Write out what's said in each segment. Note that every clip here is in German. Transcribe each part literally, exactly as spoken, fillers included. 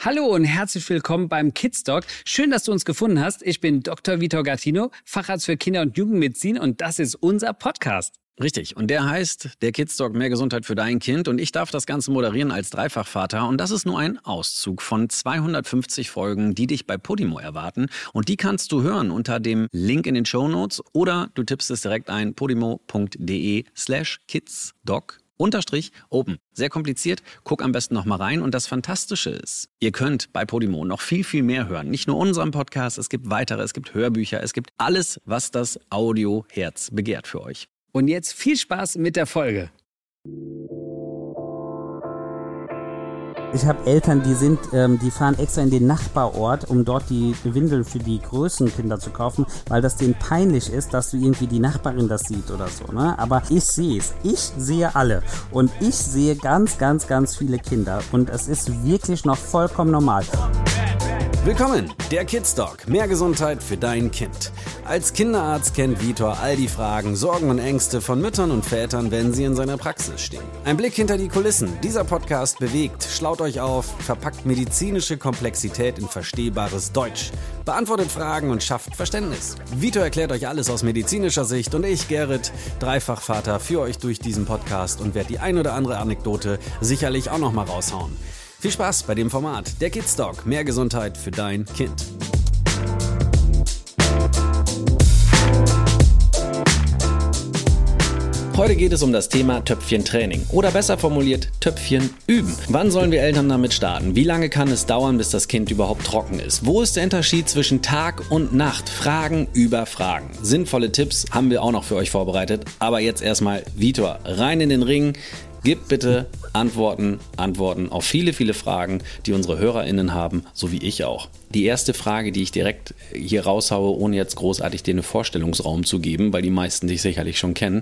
Hallo und herzlich willkommen beim Kids Doc. Schön, dass du uns gefunden hast. Ich bin Doktor Vitor Gattino, Facharzt für Kinder- und Jugendmedizin und das ist unser Podcast. Richtig. Und der heißt der Kids Doc Mehr Gesundheit für dein Kind. Und ich darf das Ganze moderieren als Dreifachvater. Und das ist nur ein Auszug von zweihundertfünfzig Folgen, die dich bei Podimo erwarten. Und die kannst du hören unter dem Link in den Shownotes oder du tippst es direkt ein, podimo.de slash kidsdoc unterstrich open. Sehr kompliziert, guck am besten noch mal rein. Und das Fantastische ist, ihr könnt bei Podimo noch viel, viel mehr hören. Nicht nur unseren Podcast, es gibt weitere, es gibt Hörbücher, es gibt alles, was das Audioherz begehrt für euch. Und jetzt viel Spaß mit der Folge. Ich habe Eltern, die sind, ähm, die fahren extra in den Nachbarort, um dort die Windeln für die größeren Kinder zu kaufen, weil das denen peinlich ist, dass irgendwie die Nachbarin das sieht oder so, ne? Aber ich sehe es. Ich sehe alle. Und ich sehe ganz, ganz, ganz viele Kinder. Und es ist wirklich noch vollkommen normal. Willkommen, der Kids Doc. Mehr Gesundheit für dein Kind. Als Kinderarzt kennt Vitor all die Fragen, Sorgen und Ängste von Müttern und Vätern, wenn sie in seiner Praxis stehen. Ein Blick hinter die Kulissen. Dieser Podcast bewegt, schlaut euch auf, verpackt medizinische Komplexität in verstehbares Deutsch, beantwortet Fragen und schafft Verständnis. Vitor erklärt euch alles aus medizinischer Sicht und ich, Gerrit, Dreifachvater, führe euch durch diesen Podcast und werde die ein oder andere Anekdote sicherlich auch noch mal raushauen. Viel Spaß bei dem Format. Der Kids Doc. Mehr Gesundheit für dein Kind. Heute geht es um das Thema Töpfchentraining oder besser formuliert Töpfchen üben. Wann sollen wir Eltern damit starten? Wie lange kann es dauern, bis das Kind überhaupt trocken ist? Wo ist der Unterschied zwischen Tag und Nacht? Fragen über Fragen. Sinnvolle Tipps haben wir auch noch für euch vorbereitet. Aber jetzt erstmal Vitor, rein in den Ring. Gib bitte Antworten, Antworten auf viele, viele Fragen, die unsere HörerInnen haben, so wie ich auch. Die erste Frage, die ich direkt hier raushaue, ohne jetzt großartig dir einen Vorstellungsraum zu geben, weil die meisten dich sicherlich schon kennen.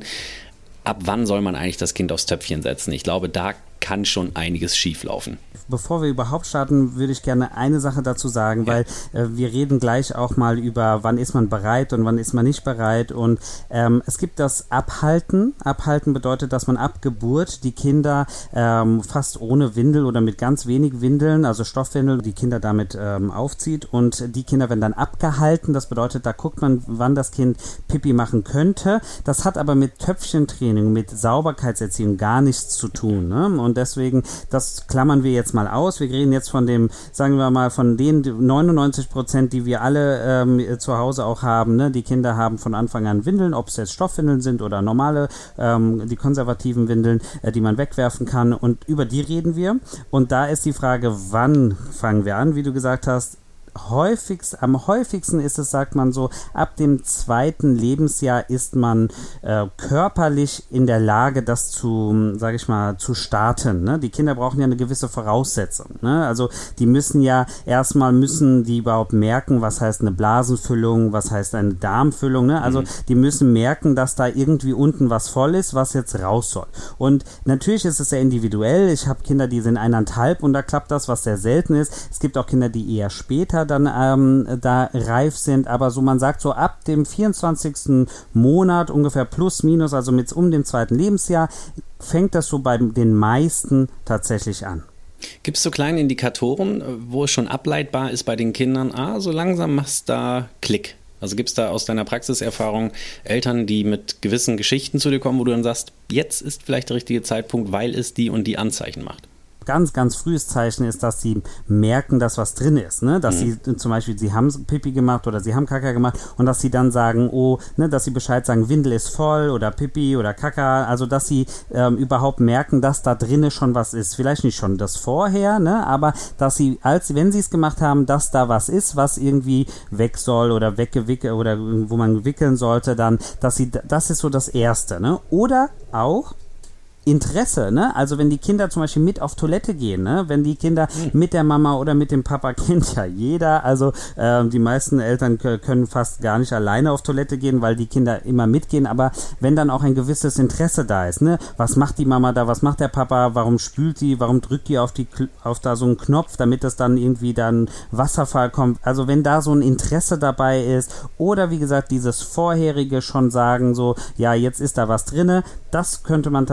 Ab wann soll man eigentlich das Kind aufs Töpfchen setzen? Ich glaube, da kann schon einiges schieflaufen. Bevor wir überhaupt starten, würde ich gerne eine Sache dazu sagen, ja. weil äh, wir reden gleich auch mal über, wann ist man bereit und wann ist man nicht bereit. Und ähm, es gibt das Abhalten. Abhalten bedeutet, dass man ab Geburt die Kinder ähm, fast ohne Windel oder mit ganz wenig Windeln, also Stoffwindeln, die Kinder damit ähm, aufzieht. Und die Kinder werden dann abgehalten. Das bedeutet, da guckt man, wann das Kind Pipi machen könnte. Das hat aber mit Töpfchentraining, mit Sauberkeitserziehung gar nichts zu tun, ne? Und deswegen, das klammern wir jetzt mal aus. Wir reden jetzt von dem, sagen wir mal, von den neunundneunzig Prozent, die wir alle ähm, zu Hause auch haben. Ne? Die Kinder haben von Anfang an Windeln, ob es jetzt Stoffwindeln sind oder normale, ähm, die konservativen Windeln, äh, die man wegwerfen kann. Und über die reden wir. Und da ist die Frage, wann fangen wir an, wie du gesagt hast. Häufigst, am häufigsten ist es, sagt man so, ab dem zweiten Lebensjahr ist man äh, körperlich in der Lage, das zu, sage ich mal, zu starten. Ne? Die Kinder brauchen ja eine gewisse Voraussetzung. Ne? Also die müssen ja erstmal müssen die überhaupt merken, was heißt eine Blasenfüllung, was heißt eine Darmfüllung. Ne? Also mhm. die müssen merken, dass da irgendwie unten was voll ist, was jetzt raus soll. Und natürlich ist es sehr individuell. Ich habe Kinder, die sind eineinhalb und da klappt das, was sehr selten ist. Es gibt auch Kinder, die eher später dann ähm, da reif sind, aber so man sagt so ab dem vierundzwanzigsten Monat ungefähr plus minus, also mit um dem zweiten Lebensjahr, fängt das so bei den meisten tatsächlich an. Gibt es so kleine Indikatoren, wo es schon ableitbar ist bei den Kindern, ah, so langsam machst du da Klick? Also gibt es da aus deiner Praxiserfahrung Eltern, die mit gewissen Geschichten zu dir kommen, wo du dann sagst, jetzt ist vielleicht der richtige Zeitpunkt, weil es die und die Anzeichen macht? Ganz, ganz frühes Zeichen ist, dass sie merken, dass was drin ist, ne? Dass mhm. sie zum Beispiel, sie haben Pipi gemacht oder sie haben Kaka gemacht und dass sie dann sagen, oh, ne, dass sie Bescheid sagen, Windel ist voll oder Pipi oder Kaka, also dass sie ähm, überhaupt merken, dass da drinnen schon was ist. Vielleicht nicht schon das vorher, ne? Aber dass sie, als wenn sie es gemacht haben, dass da was ist, was irgendwie weg soll oder weggewickelt oder wo man wickeln sollte, dann, dass sie, das ist so das Erste, ne? Oder auch Interesse, ne? Also wenn die Kinder zum Beispiel mit auf Toilette gehen, ne? Wenn die Kinder mhm. mit der Mama oder mit dem Papa, kennt ja jeder, also äh, die meisten Eltern k- können fast gar nicht alleine auf Toilette gehen, weil die Kinder immer mitgehen, aber wenn dann auch ein gewisses Interesse da ist, ne? Was macht die Mama da, was macht der Papa, warum spült die, warum drückt die auf die auf da so einen Knopf, damit es dann irgendwie dann Wasserfall kommt, also wenn da so ein Interesse dabei ist oder wie gesagt dieses vorherige schon sagen so, ja jetzt ist da was drinne, das könnte man tatsächlich sagen,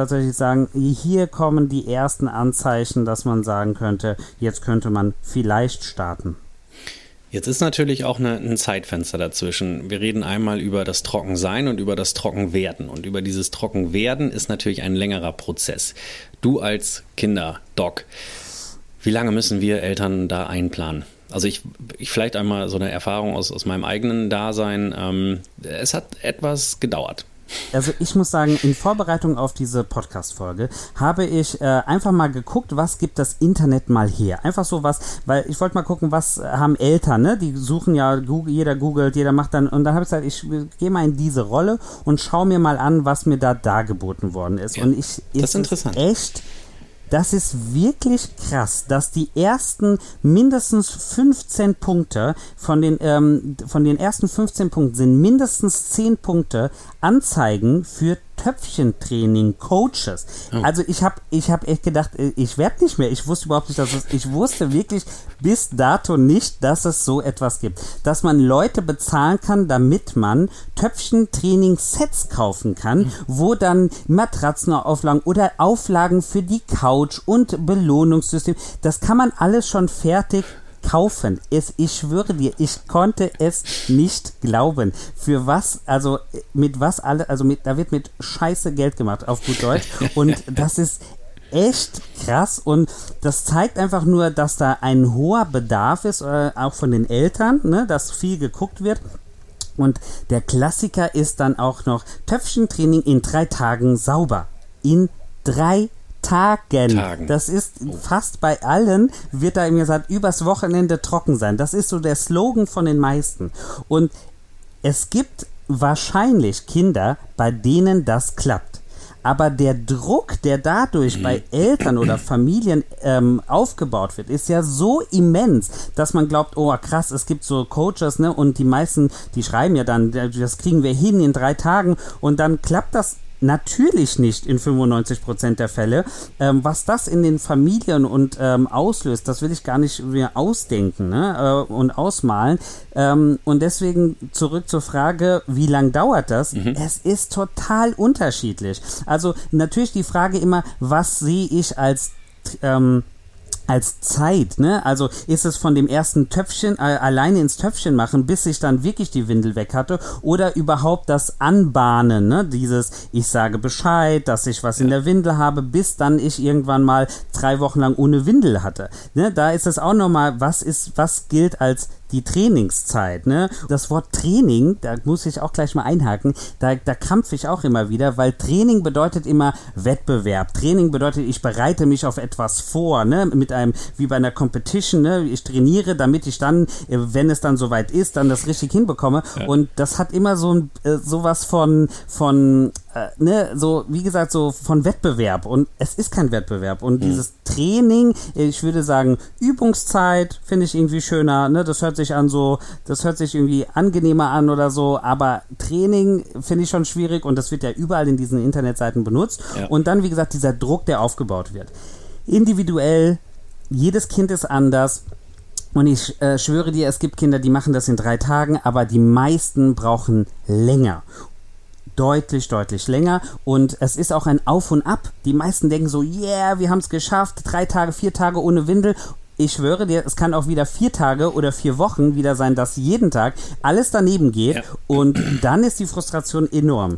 sagen, hier kommen die ersten Anzeichen, dass man sagen könnte, jetzt könnte man vielleicht starten? Jetzt ist natürlich auch eine, ein Zeitfenster dazwischen. Wir reden einmal über das Trockensein und über das Trockenwerden. Und über dieses Trockenwerden ist natürlich ein längerer Prozess. Du als Kinderdoc, wie lange müssen wir Eltern da einplanen? Also ich, ich vielleicht einmal so eine Erfahrung aus, aus meinem eigenen Dasein. Ähm, es hat etwas gedauert. Also ich muss sagen, in Vorbereitung auf diese Podcast-Folge habe ich äh, einfach mal geguckt, was gibt das Internet mal her. Einfach so was, weil ich wollte mal gucken, was haben Eltern, ne? Die suchen ja, Google, jeder googelt, jeder macht dann, und dann habe ich gesagt, ich gehe mal in diese Rolle und schaue mir mal an, was mir da dargeboten worden ist. Ja, und ich das ist interessant. Echt... Das ist wirklich krass, dass die ersten mindestens fünfzehn Punkte von den, ähm, von den ersten fünfzehn Punkten sind mindestens zehn Punkte Anzeigen für Töpfchentraining, Coaches. Oh. Also ich habe ich hab echt gedacht, ich werde nicht mehr. Ich wusste überhaupt nicht, dass es, ich wusste wirklich bis dato nicht, dass es so etwas gibt. Dass man Leute bezahlen kann, damit man Töpfchentraining-Sets kaufen kann, mhm. wo dann Matratzenauflagen oder Auflagen für die Couch und Belohnungssystem, das kann man alles schon fertig kaufen. Es, ich schwöre dir, ich konnte es nicht glauben. Für was, also mit was alle, also mit, da wird mit Scheiße Geld gemacht, auf gut Deutsch. Und das ist echt krass und das zeigt einfach nur, dass da ein hoher Bedarf ist, äh, auch von den Eltern, ne, dass viel geguckt wird. Und der Klassiker ist dann auch noch Töpfchentraining in drei Tagen sauber. In drei Tagen. Tagen. Das ist oh. fast bei allen, wird da immer gesagt, übers Wochenende trocken sein. Das ist so der Slogan von den meisten. Und es gibt wahrscheinlich Kinder, bei denen das klappt. Aber der Druck, der dadurch bei Eltern oder Familien ähm, aufgebaut wird, ist ja so immens, dass man glaubt, oh krass, es gibt so Coaches, ne, und die meisten, die schreiben ja dann, das kriegen wir hin in drei Tagen und dann klappt das natürlich nicht in fünfundneunzig Prozent der Fälle. Ähm, was das in den Familien und ähm, auslöst, das will ich gar nicht mehr ausdenken, ne? äh, und ausmalen. Ähm, und deswegen zurück zur Frage, wie lang dauert das? Mhm. Es ist total unterschiedlich. Also natürlich die Frage immer, was sehe ich als ähm, als Zeit, ne? Also ist es von dem ersten Töpfchen, äh, alleine ins Töpfchen machen, bis ich dann wirklich die Windel weg hatte oder überhaupt das Anbahnen, ne? Dieses, ich sage Bescheid, dass ich was ja. in der Windel habe, bis dann ich irgendwann mal drei Wochen lang ohne Windel hatte, ne? Da ist es auch nochmal, was ist, was gilt als die Trainingszeit, ne? Das Wort Training, da muss ich auch gleich mal einhaken, da, da krampfe ich auch immer wieder, weil Training bedeutet immer Wettbewerb. Training bedeutet, ich bereite mich auf etwas vor, ne? Mit einem, wie bei einer Competition, ne? Ich trainiere, damit ich dann, wenn es dann soweit ist, dann das richtig hinbekomme. Ja. Und das hat immer so ein, äh, sowas von, von, äh, ne? So, wie gesagt, so von Wettbewerb. Und es ist kein Wettbewerb. Und mhm. dieses Training, ich würde sagen, Übungszeit finde ich irgendwie schöner, ne? Das hört sich an so, das hört sich irgendwie angenehmer an oder so, aber Training finde ich schon schwierig und das wird ja überall in diesen Internetseiten benutzt. Ja. Und dann, wie gesagt, dieser Druck, der aufgebaut wird. Individuell, jedes Kind ist anders. Und ich äh, schwöre dir, es gibt Kinder, die machen das in drei Tagen, aber die meisten brauchen länger. Deutlich, deutlich länger und es ist auch ein Auf und Ab. Die meisten denken so, yeah, wir haben es geschafft, drei Tage, vier Tage ohne Windel. Ich schwöre dir, es kann auch wieder vier Tage oder vier Wochen wieder sein, dass jeden Tag alles daneben geht ja. und dann ist die Frustration enorm.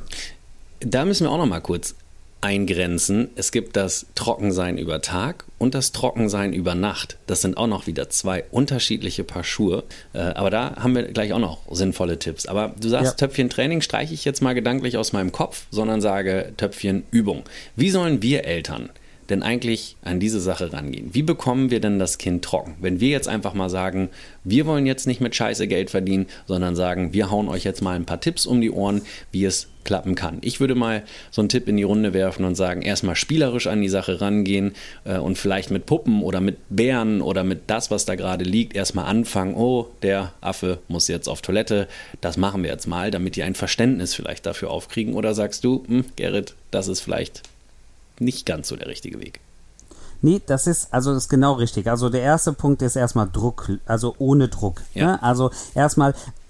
Da müssen wir auch noch mal kurz eingrenzen. Es gibt das Trockensein über Tag und das Trockensein über Nacht. Das sind auch noch wieder zwei unterschiedliche Paar Schuhe. Äh, aber da haben wir gleich auch noch sinnvolle Tipps. Aber du sagst, ja. Töpfchen-Training streiche ich jetzt mal gedanklich aus meinem Kopf, sondern sage Töpfchen-Übung. Wie sollen wir Eltern denn eigentlich an diese Sache rangehen? Wie bekommen wir denn das Kind trocken? Wenn wir jetzt einfach mal sagen, wir wollen jetzt nicht mit Scheiße Geld verdienen, sondern sagen, wir hauen euch jetzt mal ein paar Tipps um die Ohren, wie es klappen kann. Ich würde mal so einen Tipp in die Runde werfen und sagen, erstmal spielerisch an die Sache rangehen äh, und vielleicht mit Puppen oder mit Bären oder mit das, was da gerade liegt, erstmal anfangen, oh, der Affe muss jetzt auf Toilette, das machen wir jetzt mal, damit die ein Verständnis vielleicht dafür aufkriegen. Oder sagst du, hm, Gerrit, das ist vielleicht nicht ganz so der richtige Weg. Nee, das ist, also das ist genau richtig. Also der erste Punkt ist erstmal Druck, also ohne Druck. Ja. Ne? Also erstmal,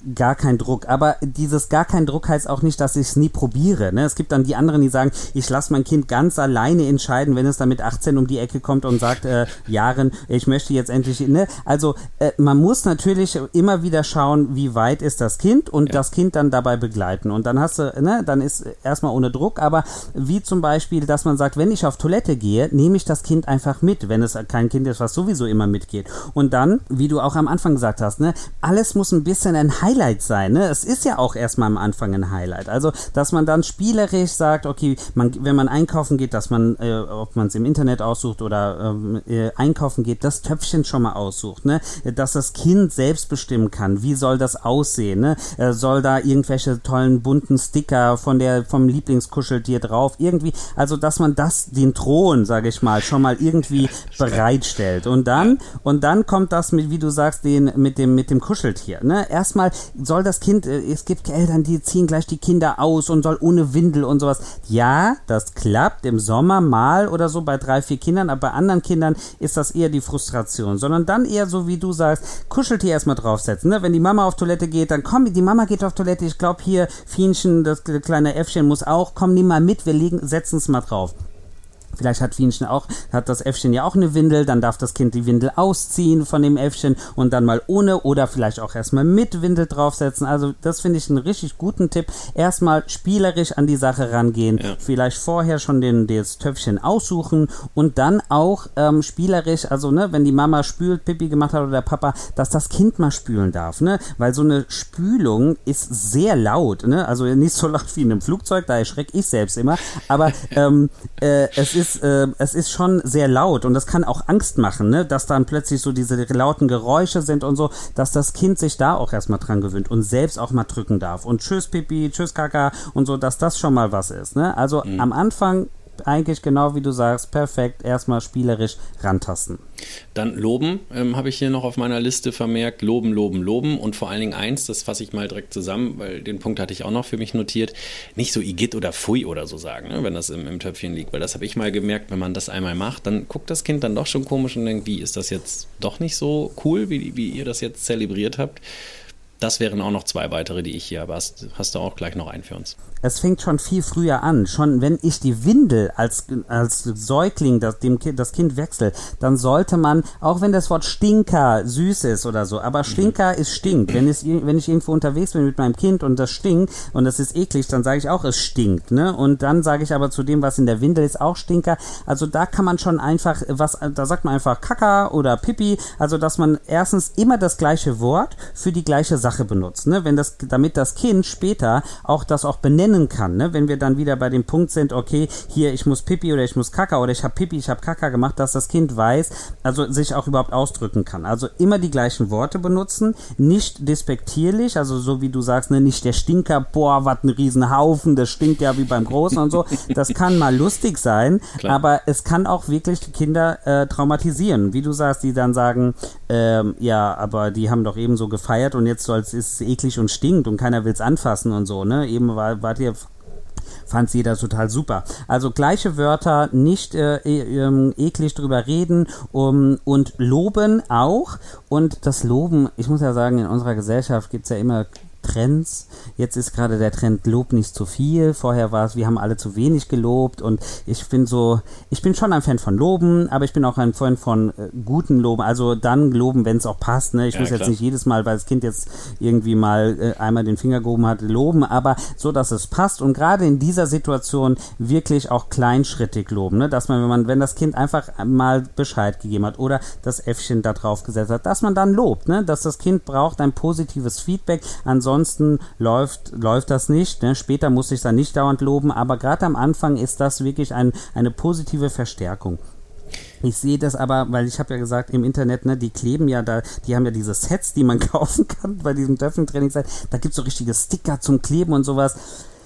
gar kein Druck. Aber dieses gar kein Druck heißt auch nicht, dass ich es nie probiere. Ne? Es gibt dann die anderen, die sagen, ich lasse mein Kind ganz alleine entscheiden, wenn es dann mit achtzehn um die Ecke kommt und sagt, äh, Jahren, ich möchte jetzt endlich, ne? Also äh, man muss natürlich immer wieder schauen, wie weit ist das Kind und ja. das Kind dann dabei begleiten. Und dann hast du, ne, dann ist erstmal ohne Druck, aber wie zum Beispiel, dass man sagt, wenn ich auf Toilette gehe, nehme ich das Kind einfach mit, wenn es kein Kind ist, was sowieso immer mitgeht. Und dann, wie du auch am Anfang gesagt hast, ne, alles muss ein bisschen ein Highlight sein, ne? Es ist ja auch erstmal am Anfang ein Highlight. Also, dass man dann spielerisch sagt, okay, man, wenn man einkaufen geht, dass man, äh, ob man es im Internet aussucht oder äh, einkaufen geht, das Töpfchen schon mal aussucht, ne? Dass das Kind selbst bestimmen kann, wie soll das aussehen, ne? Äh, soll da irgendwelche tollen bunten Sticker von der, vom Lieblingskuscheltier drauf, irgendwie, also, dass man das, den Thron, sage ich mal, schon mal irgendwie bereitstellt. Und dann, und dann kommt das mit, wie du sagst, den, mit dem, mit dem Kuscheltier, ne? Erstmal soll das Kind, es gibt Eltern, die ziehen gleich die Kinder aus und soll ohne Windel und sowas. Ja, das klappt im Sommer mal oder so bei drei, vier Kindern, aber bei anderen Kindern ist das eher die Frustration, sondern dann eher so, wie du sagst, Kuscheltier erstmal draufsetzen, ne? Wenn die Mama auf Toilette geht, dann komm, die Mama geht auf Toilette, ich glaube hier, Fienchen, das kleine Äffchen muss auch, komm, nimm mal mit, wir legen, setzen es mal drauf. Vielleicht hat Fienchen auch, hat das Äffchen ja auch eine Windel, dann darf das Kind die Windel ausziehen von dem Äffchen und dann mal ohne oder vielleicht auch erstmal mit Windel draufsetzen. Also das finde ich einen richtig guten Tipp. Erstmal spielerisch an die Sache rangehen, ja. Vielleicht vorher schon den, das Töpfchen aussuchen und dann auch ähm, spielerisch, also ne, wenn die Mama spült, Pipi gemacht hat oder der Papa, dass das Kind mal spülen darf, ne, weil so eine Spülung ist sehr laut, ne, also nicht so laut wie in einem Flugzeug, da erschrecke ich selbst immer, aber ähm, äh, es ist Ist, äh, es ist schon sehr laut und das kann auch Angst machen, ne? Dass dann plötzlich so diese lauten Geräusche sind und so, dass das Kind sich da auch erstmal dran gewöhnt und selbst auch mal drücken darf. Und tschüss Pipi, tschüss Kaka und so, dass das schon mal was ist, ne? Also mhm. am Anfang eigentlich genau wie du sagst, perfekt, erstmal spielerisch rantasten. Dann loben, ähm, habe ich hier noch auf meiner Liste vermerkt, loben, loben, loben und vor allen Dingen eins, das fasse ich mal direkt zusammen, weil den Punkt hatte ich auch noch für mich notiert, nicht so Igitt oder Pfui oder so sagen, ne, wenn das im, im Töpfchen liegt, weil das habe ich mal gemerkt, wenn man das einmal macht, dann guckt das Kind dann doch schon komisch und denkt, wie, ist das jetzt doch nicht so cool, wie, wie ihr das jetzt zelebriert habt? Das wären auch noch zwei weitere, die ich hier habe. Hast, hast du auch gleich noch einen für uns? Es fängt schon viel früher an. Schon wenn ich die Windel als, als Säugling das, dem kind, das Kind wechsle, dann sollte man, auch wenn das Wort Stinker süß ist oder so, aber Stinker mhm. ist stinkt. Wenn, es, wenn ich irgendwo unterwegs bin mit meinem Kind und das stinkt und das ist eklig, dann sage ich auch, es stinkt. Ne? Und dann sage ich aber zu dem, was in der Windel ist, auch Stinker. Also da kann man schon einfach, was, da sagt man einfach Kaka oder Pipi. Also dass man erstens immer das gleiche Wort für die gleiche Sache benutzt. Ne? Wenn das, damit das Kind später auch das auch benennen kann, ne? Wenn wir dann wieder bei dem Punkt sind, okay, hier, ich muss Pipi oder ich muss Kaka oder ich habe Pipi, ich habe Kaka gemacht, dass das Kind weiß, also sich auch überhaupt ausdrücken kann. Also immer die gleichen Worte benutzen, nicht despektierlich, also so wie du sagst, ne, nicht der Stinker, boah, was ein Riesenhaufen, das stinkt ja wie beim Großen und so. Das kann mal lustig sein, Klar. aber es kann auch wirklich die Kinder äh, traumatisieren. Wie du sagst, die dann sagen, ähm, ja, aber die haben doch eben so gefeiert und jetzt soll es ist eklig und stinkt und keiner will es anfassen und so, ne? Eben war, wart ihr fand es jeder total super. Also gleiche Wörter, nicht äh, äh, eklig drüber reden um, und loben auch. Und das Loben, ich muss ja sagen, in unserer Gesellschaft gibt es ja immer Trends. Jetzt ist gerade der Trend Lob nicht zu viel. Vorher war es, wir haben alle zu wenig gelobt und ich bin so, ich bin schon ein Fan von Loben, aber ich bin auch ein Fan von äh, guten Loben. Also dann loben, wenn es auch passt. Ne? Ich ja, muss klar. jetzt nicht jedes Mal, weil das Kind jetzt irgendwie mal äh, einmal den Finger gehoben hat, loben, aber so, dass es passt und gerade in dieser Situation wirklich auch kleinschrittig loben. Ne? Dass man, wenn man, wenn das Kind einfach mal Bescheid gegeben hat oder das Äffchen da drauf gesetzt hat, dass man dann lobt. Ne? Dass das Kind braucht ein positives Feedback. Ansonsten Ansonsten läuft, läuft das nicht. Ne? Später muss ich es dann nicht dauernd loben, aber gerade am Anfang ist das wirklich ein, eine positive Verstärkung. Ich sehe das aber, weil ich habe ja gesagt, im Internet, ne, die kleben ja da, die haben ja diese Sets, die man kaufen kann bei diesem Töpfchentraining. Da gibt es so richtige Sticker zum Kleben und sowas.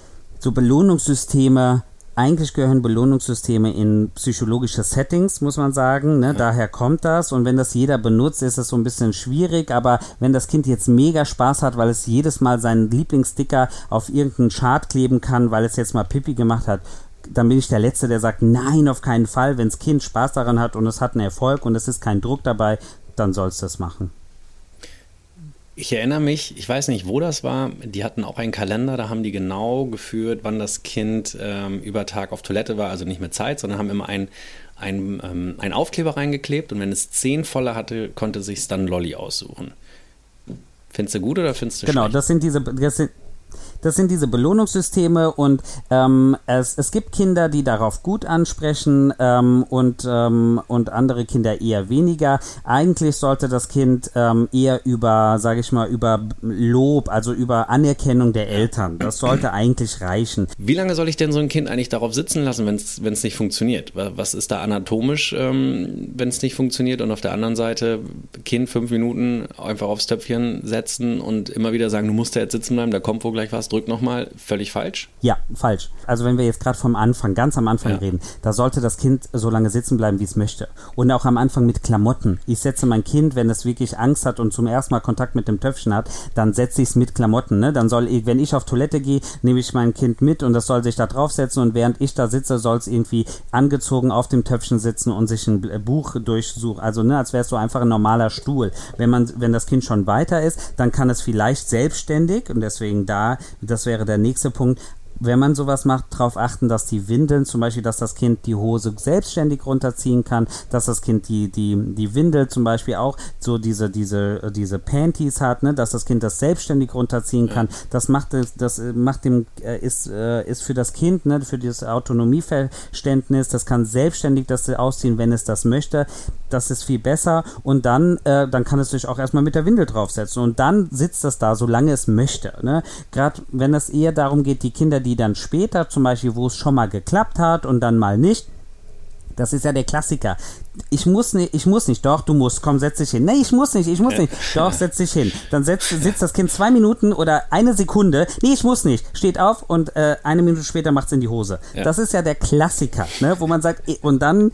So Belohnungssysteme. Eigentlich gehören Belohnungssysteme in psychologische Settings, muss man sagen. Ne? Ja. Daher kommt das. Und wenn das jeder benutzt, ist das so ein bisschen schwierig. Aber wenn das Kind jetzt mega Spaß hat, weil es jedes Mal seinen Lieblingssticker auf irgendeinen Chart kleben kann, weil es jetzt mal Pipi gemacht hat, dann bin ich der Letzte, der sagt, nein, auf keinen Fall. Wenn das Kind Spaß daran hat und es hat einen Erfolg und es ist kein Druck dabei, dann soll es das machen. Ich erinnere mich, ich weiß nicht, wo das war, die hatten auch einen Kalender, da haben die genau geführt, wann das Kind ähm, über Tag auf Toilette war, also nicht mit Zeit, sondern haben immer einen ein, ähm, ein Aufkleber reingeklebt und wenn es zehn volle hatte, konnte sich dann Lolli aussuchen. Findest du gut oder findest du genau, schlecht? Genau, das sind diese, das sind, das sind diese Belohnungssysteme und ähm, es, es gibt Kinder, die darauf gut ansprechen ähm, und, ähm, und andere Kinder eher weniger. Eigentlich sollte das Kind ähm, eher über, sage ich mal, über Lob, also über Anerkennung der Eltern. Das sollte eigentlich reichen. Wie lange soll ich denn so ein Kind eigentlich darauf sitzen lassen, wenn es wenn es nicht funktioniert? Was ist da anatomisch, ähm, wenn es nicht funktioniert? Und auf der anderen Seite, Kind fünf Minuten einfach aufs Töpfchen setzen und immer wieder sagen, du musst da jetzt sitzen bleiben, da kommt wohl gleich was, drück nochmal, völlig falsch? Ja, falsch. Also wenn wir jetzt gerade vom Anfang, ganz am Anfang ja. reden, da sollte das Kind so lange sitzen bleiben, wie es möchte. Und auch am Anfang mit Klamotten. Ich setze mein Kind, wenn es wirklich Angst hat und zum ersten Mal Kontakt mit dem Töpfchen hat, dann setze ich es mit Klamotten. Ne? Dann soll ich, wenn ich auf Toilette gehe, nehme ich mein Kind mit und das soll sich da draufsetzen und während ich da sitze, soll es irgendwie angezogen auf dem Töpfchen sitzen und sich ein Buch durchsuchen. Also ne, als wäre es so einfach ein normaler Stuhl. Wenn man, wenn das Kind schon weiter ist, dann kann es vielleicht selbstständig und deswegen da das wäre der nächste Punkt. Wenn man sowas macht, darauf achten, dass die Windeln, zum Beispiel, dass das Kind die Hose selbstständig runterziehen kann, dass das Kind die, die, die Windel zum Beispiel auch so diese, diese, diese Panties hat, ne, dass das Kind das selbstständig runterziehen kann. Das macht, das macht dem, ist, ist für das Kind, ne, für das Autonomieverständnis, das kann selbstständig das ausziehen, wenn es das möchte. Das ist viel besser und dann, äh, dann kann es sich auch erstmal mit der Windel draufsetzen und dann sitzt das da, solange es möchte. Ne? Gerade wenn es eher darum geht, die Kinder, die dann später, zum Beispiel, wo es schon mal geklappt hat und dann mal nicht, das ist ja der Klassiker. Ich muss nicht, ich muss nicht, doch, du musst, komm, setz dich hin. Nee, ich muss nicht, ich muss nicht, doch, setz dich hin. Dann setzt, sitzt das Kind zwei Minuten oder eine Sekunde, nee, ich muss nicht, steht auf und äh, eine Minute später macht es in die Hose. Ja. Das ist ja der Klassiker, ne? Wo man sagt, und dann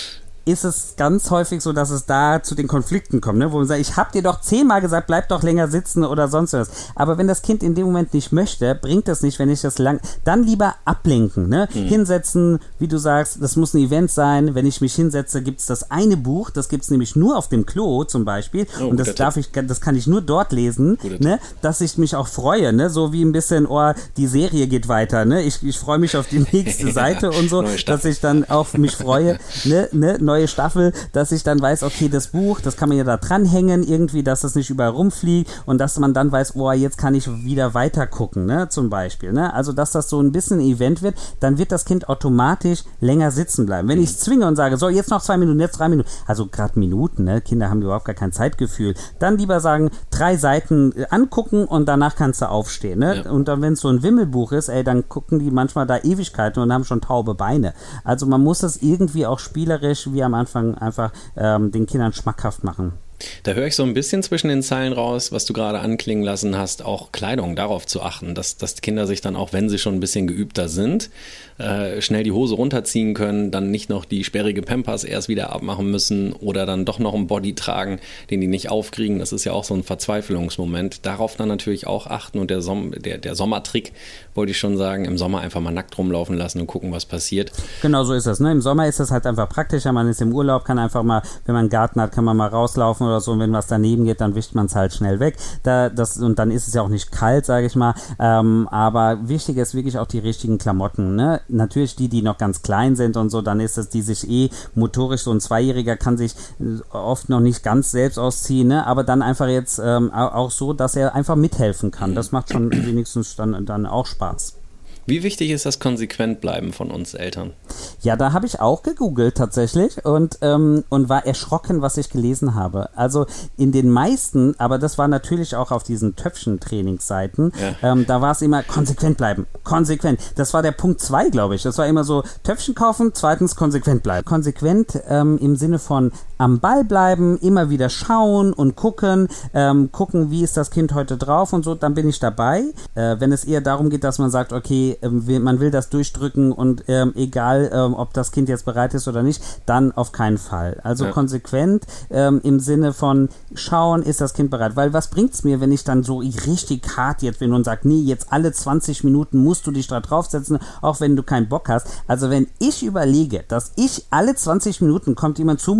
ist es ganz häufig so, dass es da zu den Konflikten kommt, ne? Wo man sagt, ich hab dir doch zehnmal gesagt, bleib doch länger sitzen oder sonst was. Aber wenn das Kind in dem Moment nicht möchte, bringt das nicht, wenn ich das lang, dann lieber ablenken, ne? Mhm. Hinsetzen, wie du sagst, das muss ein Event sein. Wenn ich mich hinsetze, gibt's das eine Buch, das gibt's nämlich nur auf dem Klo zum Beispiel oh, und das darf ich, das kann ich nur dort lesen, ne? Dass ich mich auch freue, ne? So wie ein bisschen, oh, die Serie geht weiter, ne? Ich, ich freue mich auf die nächste Seite und so, dass ich dann auf mich freue, ne? ne? Neue Staffel, dass ich dann weiß, okay, das Buch, das kann man ja da dranhängen irgendwie, dass das nicht überall rumfliegt und dass man dann weiß, oh, jetzt kann ich wieder weiter gucken, ne, zum Beispiel, ne, also dass das so ein bisschen ein Event wird, dann wird das Kind automatisch länger sitzen bleiben. Wenn ich es zwinge und sage, so, jetzt noch zwei Minuten, jetzt drei Minuten, also gerade Minuten, ne, Kinder haben überhaupt gar kein Zeitgefühl, dann lieber sagen, drei Seiten angucken und danach kannst du aufstehen, ne, ja. Und dann, wenn es so ein Wimmelbuch ist, ey, dann gucken die manchmal da Ewigkeiten und haben schon taube Beine. Also man muss das irgendwie auch spielerisch wie am Anfang einfach ähm, den Kindern schmackhaft machen. Da höre ich so ein bisschen zwischen den Zeilen raus, was du gerade anklingen lassen hast, auch Kleidung, darauf zu achten, dass, dass die Kinder sich dann auch, wenn sie schon ein bisschen geübter sind, äh, schnell die Hose runterziehen können, dann nicht noch die sperrige Pampers erst wieder abmachen müssen oder dann doch noch einen Body tragen, den die nicht aufkriegen. Das ist ja auch so ein Verzweiflungsmoment. Darauf dann natürlich auch achten und der, Som- der, der Sommertrick, wollte ich schon sagen, im Sommer einfach mal nackt rumlaufen lassen und gucken, was passiert. Genau so ist das, ne? Im Sommer ist das halt einfach praktischer, man ist im Urlaub, kann einfach mal, wenn man einen Garten hat, kann man mal rauslaufen oder so und wenn was daneben geht, dann wischt man es halt schnell weg. Da, das, und dann ist es ja auch nicht kalt, sage ich mal. Ähm, aber wichtig ist wirklich auch die richtigen Klamotten. Ne? Natürlich die, die noch ganz klein sind und so, dann ist es, die sich eh motorisch, so ein Zweijähriger kann sich oft noch nicht ganz selbst ausziehen, ne? Aber dann einfach jetzt ähm, auch so, dass er einfach mithelfen kann. Das macht schon wenigstens dann, dann auch Spaß. Wie wichtig ist das Konsequentbleiben von uns Eltern? Ja, da habe ich auch gegoogelt tatsächlich und, ähm, und war erschrocken, was ich gelesen habe. Also in den meisten, aber das war natürlich auch auf diesen Töpfchen-Trainingsseiten, ja. ähm, da war es immer konsequent bleiben, konsequent. Das war der Punkt zwei, glaube ich. Das war immer so, Töpfchen kaufen, zweitens konsequent bleiben. Konsequent ähm, im Sinne von am Ball bleiben, immer wieder schauen und gucken, ähm, gucken, wie ist das Kind heute drauf und so, dann bin ich dabei. Äh, wenn es eher darum geht, dass man sagt, okay, man will das durchdrücken und ähm, egal, ähm, ob das Kind jetzt bereit ist oder nicht, dann auf keinen Fall. Also ja. konsequent ähm, im Sinne von schauen, ist das Kind bereit? Weil was bringt's mir, wenn ich dann so richtig hart jetzt bin und sage, nee, jetzt alle zwanzig Minuten musst du dich da draufsetzen, auch wenn du keinen Bock hast. Also wenn ich überlege, dass ich alle zwanzig Minuten kommt jemand zu mir und sagt, du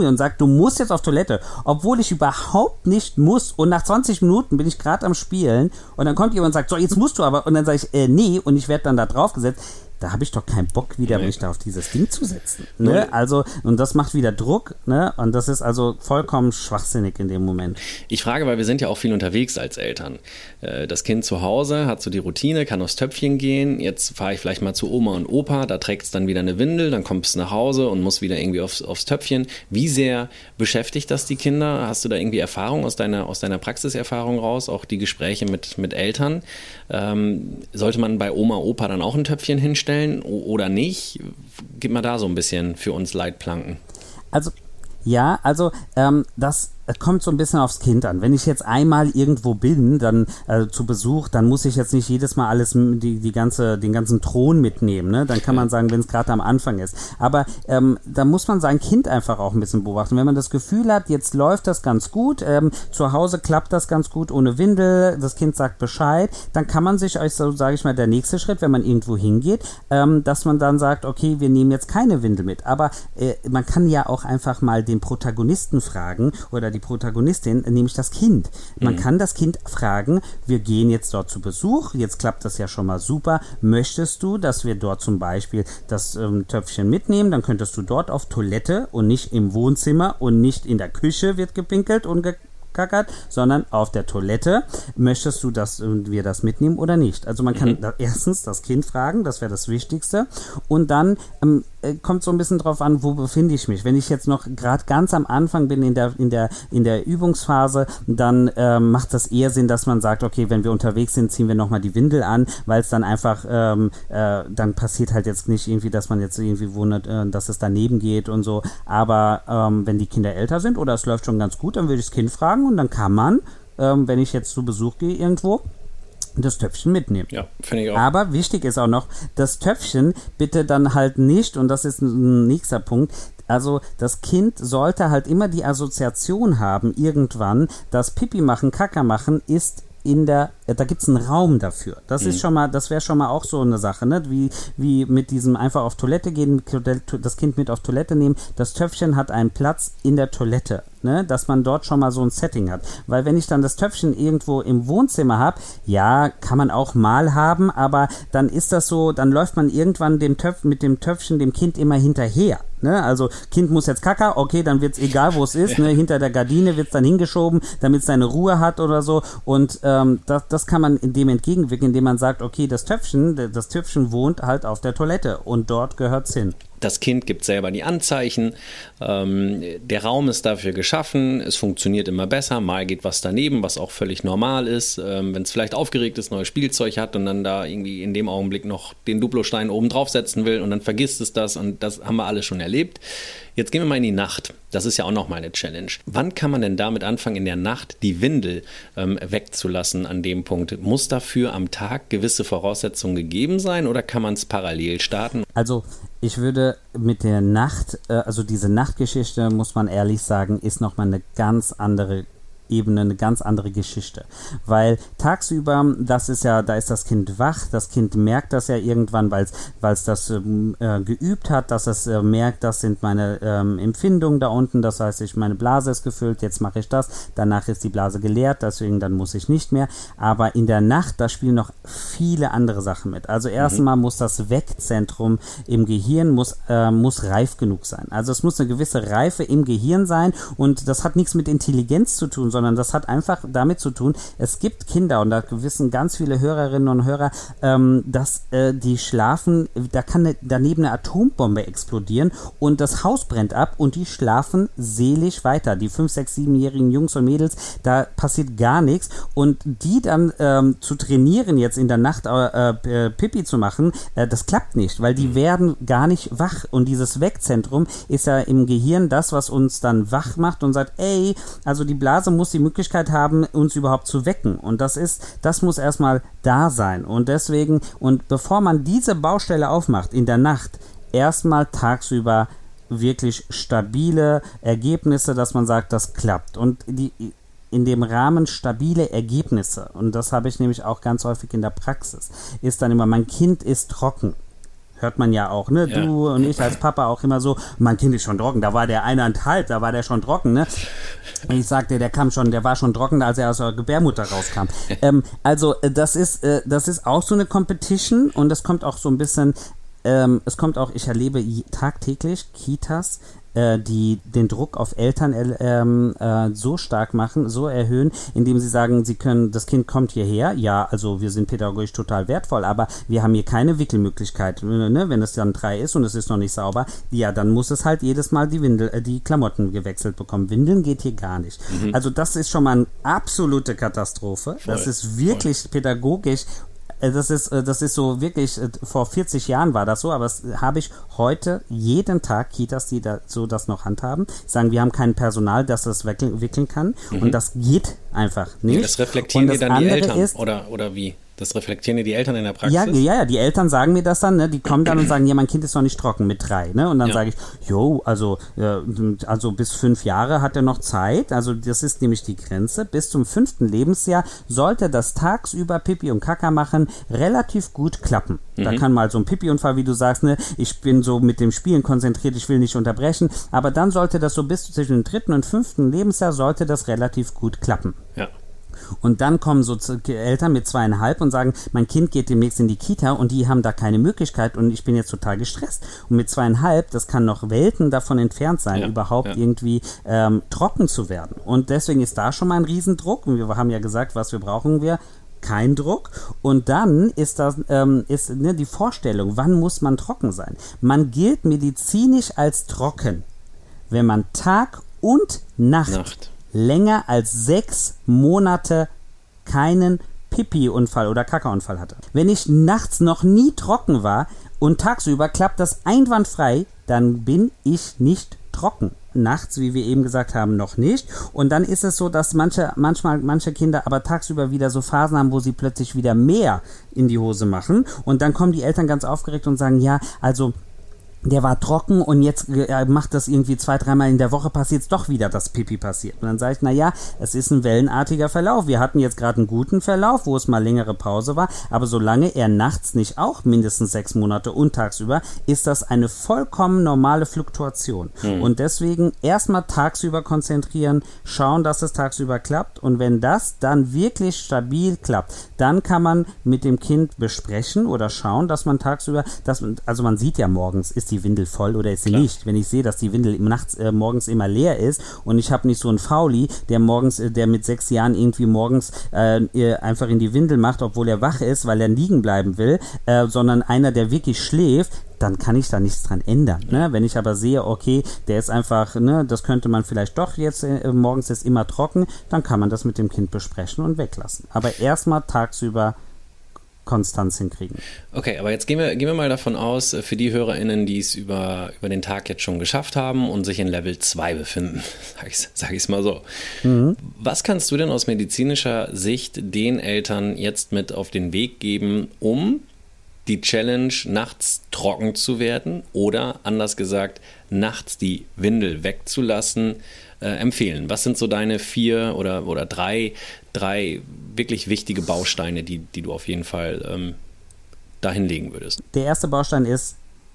musst jetzt auf Toilette, obwohl ich überhaupt nicht muss und nach zwanzig Minuten bin ich gerade am Spielen und dann kommt jemand und sagt, so jetzt musst du aber und dann sage ich, äh, nee und ich werde dann da drauf gesetzt. Da habe ich doch keinen Bock wieder, nee. mich da auf dieses Ding zu setzen. Ne? Nee. Also, und das macht wieder Druck, ne? Und das ist also vollkommen schwachsinnig in dem Moment. Ich frage, weil wir sind ja auch viel unterwegs als Eltern. Das Kind zu Hause hat so die Routine, kann aufs Töpfchen gehen. Jetzt fahre ich vielleicht mal zu Oma und Opa, da trägt es dann wieder eine Windel, dann kommt es nach Hause und muss wieder irgendwie aufs, aufs Töpfchen. Wie sehr beschäftigt das die Kinder? Hast du da irgendwie Erfahrung aus deiner, aus deiner Praxiserfahrung raus, auch die Gespräche mit, mit Eltern? Ähm, sollte man bei Oma, Opa dann auch ein Töpfchen hinstellen? Oder nicht? Gib mal da so ein bisschen für uns Leitplanken. Also, ja, also ähm, das kommt so ein bisschen aufs Kind an. Wenn ich jetzt einmal irgendwo bin, dann äh, zu Besuch, dann muss ich jetzt nicht jedes Mal alles, die, die ganze, den ganzen Thron mitnehmen. Ne? Dann kann man sagen, wenn es gerade am Anfang ist. Aber ähm, da muss man sein Kind einfach auch ein bisschen beobachten. Wenn man das Gefühl hat, jetzt läuft das ganz gut, ähm, zu Hause klappt das ganz gut ohne Windel, das Kind sagt Bescheid, dann kann man sich, so sage ich mal, der nächste Schritt, wenn man irgendwo hingeht, ähm, dass man dann sagt, okay, wir nehmen jetzt keine Windel mit. Aber äh, man kann ja auch einfach mal den Protagonisten fragen oder die Protagonistin, nämlich das Kind. Man mhm. kann das Kind fragen, wir gehen jetzt dort zu Besuch, jetzt klappt das ja schon mal super, möchtest du, dass wir dort zum Beispiel das ähm, Töpfchen mitnehmen, dann könntest du dort auf Toilette und nicht im Wohnzimmer und nicht in der Küche wird gepinkelt und ge kackert, sondern auf der Toilette. Möchtest du, dass wir das mitnehmen oder nicht? Also man kann mhm. da erstens das Kind fragen, das wäre das Wichtigste. Und dann ähm, kommt so ein bisschen drauf an, wo befinde ich mich. Wenn ich jetzt noch gerade ganz am Anfang bin in der, in der, in der Übungsphase, dann ähm, macht das eher Sinn, dass man sagt, okay, wenn wir unterwegs sind, ziehen wir nochmal die Windel an, weil es dann einfach, ähm, äh, dann passiert halt jetzt nicht irgendwie, dass man jetzt irgendwie wundert, äh, dass es daneben geht und so. Aber ähm, wenn die Kinder älter sind oder es läuft schon ganz gut, dann würde ich das Kind fragen und dann kann man, ähm, wenn ich jetzt zu Besuch gehe irgendwo, das Töpfchen mitnehmen. Ja, finde ich auch. Aber wichtig ist auch noch, das Töpfchen bitte dann halt nicht, und das ist ein nächster Punkt, also das Kind sollte halt immer die Assoziation haben, irgendwann, dass Pipi machen, Kaka machen ist in der, da gibt es einen Raum dafür. Das mhm. ist schon mal, das wäre schon mal auch so eine Sache, ne? Wie, wie mit diesem einfach auf Toilette gehen, das Kind mit auf Toilette nehmen. Das Töpfchen hat einen Platz in der Toilette, ne? Dass man dort schon mal so ein Setting hat. Weil wenn ich dann das Töpfchen irgendwo im Wohnzimmer habe, ja, kann man auch mal haben, aber dann ist das so, dann läuft man irgendwann dem Töpf, mit dem Töpfchen dem Kind immer hinterher. Ne? Also Kind muss jetzt Kaka, okay, dann wird's egal, wo es ist, ne? Hinter der Gardine wird's dann hingeschoben, damit es seine Ruhe hat oder so, und ähm, das, das kann man dem entgegenwirken, indem man sagt, okay, das Töpfchen, das Töpfchen wohnt halt auf der Toilette und dort gehört's hin. Das Kind gibt selber die Anzeichen, ähm, der Raum ist dafür geschaffen, es funktioniert immer besser, mal geht was daneben, was auch völlig normal ist, ähm, wenn es vielleicht aufgeregt ist, neues Spielzeug hat und dann da irgendwie in dem Augenblick noch den Duplostein oben draufsetzen will und dann vergisst es das, und das haben wir alle schon erlebt. Jetzt gehen wir mal in die Nacht. Das ist ja auch noch mal eine Challenge. Wann kann man denn damit anfangen, in der Nacht die Windel ähm, wegzulassen an dem Punkt? Muss dafür am Tag gewisse Voraussetzungen gegeben sein oder kann man es parallel starten? Also ich würde mit der Nacht, äh, also diese Nachtgeschichte, muss man ehrlich sagen, ist nochmal eine ganz andere Ebene, eine ganz andere Geschichte. Weil tagsüber, das ist ja, da ist das Kind wach, das Kind merkt das ja irgendwann, weil es das ähm, äh, geübt hat, dass es äh, merkt, das sind meine ähm, Empfindungen da unten, das heißt, ich, meine Blase ist gefüllt, jetzt mache ich das, danach ist die Blase geleert, deswegen dann muss ich nicht mehr. Aber in der Nacht, da spielen noch viele andere Sachen mit. Also erstmal mhm. muss das Weckzentrum im Gehirn muss, äh, muss reif genug sein. Also es muss eine gewisse Reife im Gehirn sein, und das hat nichts mit Intelligenz zu tun, sondern sondern das hat einfach damit zu tun, es gibt Kinder, und da wissen ganz viele Hörerinnen und Hörer, ähm, dass äh, die schlafen, da kann eine, daneben eine Atombombe explodieren und das Haus brennt ab und die schlafen selig weiter. Die fünf, sechs, siebenjährigen Jungs und Mädels, da passiert gar nichts, und die dann ähm, zu trainieren, jetzt in der Nacht äh, äh, Pipi zu machen, äh, das klappt nicht, weil die werden gar nicht wach, und dieses Weckzentrum ist ja im Gehirn das, was uns dann wach macht und sagt, ey, also die Blase muss die Möglichkeit haben, uns überhaupt zu wecken, und das ist, das muss erstmal da sein, und deswegen, und bevor man diese Baustelle aufmacht in der Nacht, erstmal tagsüber wirklich stabile Ergebnisse, dass man sagt, das klappt, und die in dem Rahmen stabile Ergebnisse, und das habe ich nämlich auch ganz häufig in der Praxis, ist dann immer, mein Kind ist trocken. hört man ja auch, ne? Ja. Du und ich als Papa auch immer so, mein Kind ist schon trocken, da war der eineinhalb, da war der schon trocken, ne? Ich sagte, der kam schon, der war schon trocken, als er aus der Gebärmutter rauskam. ähm, also das ist, äh, das ist auch so eine Competition und das kommt auch so ein bisschen, ähm, es kommt auch, ich erlebe tagtäglich Kitas, die den Druck auf Eltern ähm, äh, so stark machen, so erhöhen, indem sie sagen, sie können, das Kind kommt hierher, ja, also wir sind pädagogisch total wertvoll, aber wir haben hier keine Wickelmöglichkeit, ne? Wenn es dann drei ist und es ist noch nicht sauber, ja, dann muss es halt jedes Mal die Windel, äh, die Klamotten gewechselt bekommen. Windeln geht hier gar nicht. Mhm. Also das ist schon mal eine absolute Katastrophe. Voll, das ist wirklich voll. pädagogisch. Das ist, das ist so wirklich, vor vierzig Jahren war das so, aber das habe ich heute jeden Tag Kitas, die da so das noch handhaben, sagen, wir haben kein Personal, das das wickeln, wickeln kann mhm. und das geht einfach nicht. Ja, das reflektieren und dir dann die Eltern ist, oder, oder wie? Das reflektieren dir die Eltern in der Praxis? Ja, ja, ja, die Eltern sagen mir das dann, ne? Die kommen dann und sagen, ja, mein Kind ist noch nicht trocken mit drei, ne? Und dann ja. sage ich, jo, also, äh, also bis fünf Jahre hat er noch Zeit, also das ist nämlich die Grenze. Bis zum fünften Lebensjahr sollte das tagsüber Pipi und Kaka machen relativ gut klappen. Mhm. Da kann mal so ein Pipi-Unfall, wie du sagst, ne? Ich bin so mit dem Spielen konzentriert, ich will nicht unterbrechen, aber dann sollte das so bis zwischen dem dritten und fünften Lebensjahr sollte das relativ gut klappen. Ja. Und dann kommen so Eltern mit zweieinhalb und sagen, mein Kind geht demnächst in die Kita und die haben da keine Möglichkeit und ich bin jetzt total gestresst. Und mit zweieinhalb, das kann noch Welten davon entfernt sein, ja, überhaupt ja. irgendwie ähm, trocken zu werden. Und deswegen ist da schon mal ein Riesendruck. Und wir haben ja gesagt, was wir brauchen wir. Kein Druck. Und dann ist das ähm, ist ne, die Vorstellung, wann muss man trocken sein? Man gilt medizinisch als trocken, wenn man Tag und Nacht, Nacht. länger als sechs Monate keinen Pipi-Unfall oder Kaka-Unfall hatte. Wenn ich nachts noch nie trocken war und tagsüber klappt das einwandfrei, dann bin ich nicht trocken. Nachts, wie wir eben gesagt haben, noch nicht. Und dann ist es so, dass manche, manchmal manche Kinder aber tagsüber wieder so Phasen haben, wo sie plötzlich wieder mehr in die Hose machen. Und dann kommen die Eltern ganz aufgeregt und sagen, ja, also der war trocken und jetzt äh, macht das irgendwie zwei, dreimal in der Woche, passiert es doch wieder, dass Pipi passiert. Und dann sage ich, naja, es ist ein wellenartiger Verlauf. Wir hatten jetzt gerade einen guten Verlauf, wo es mal längere Pause war, aber solange er nachts nicht auch mindestens sechs Monate und tagsüber, ist das eine vollkommen normale Fluktuation. Mhm. Und deswegen erstmal tagsüber konzentrieren, schauen, dass es tagsüber klappt und wenn das dann wirklich stabil klappt, dann kann man mit dem Kind besprechen oder schauen, dass man tagsüber, dass, also man sieht ja morgens, ist die Windel voll oder ist sie Klar. nicht. Wenn ich sehe, dass die Windel nachts äh, morgens immer leer ist und ich habe nicht so einen Fauli, der morgens, äh, der mit sechs Jahren irgendwie morgens äh, einfach in die Windel macht, obwohl er wach ist, weil er liegen bleiben will, äh, sondern einer, der wirklich schläft, dann kann ich da nichts dran ändern. Ne? Wenn ich aber sehe, okay, der ist einfach, ne, das könnte man vielleicht doch jetzt, äh, morgens ist immer trocken, dann kann man das mit dem Kind besprechen und weglassen. Aber erstmal tagsüber Konstanz hinkriegen. Okay, aber jetzt gehen wir, gehen wir mal davon aus, für die HörerInnen, die es über, über den Tag jetzt schon geschafft haben und sich in Level zwei befinden, sag ich sag ich's mal so. Mhm. Was kannst du denn aus medizinischer Sicht den Eltern jetzt mit auf den Weg geben, um die Challenge, nachts trocken zu werden oder anders gesagt, nachts die Windel wegzulassen, äh, empfehlen? Was sind so deine vier oder, oder drei, drei wirklich wichtige Bausteine, die, die du auf jeden Fall ähm, dahin legen würdest? Der erste Baustein ist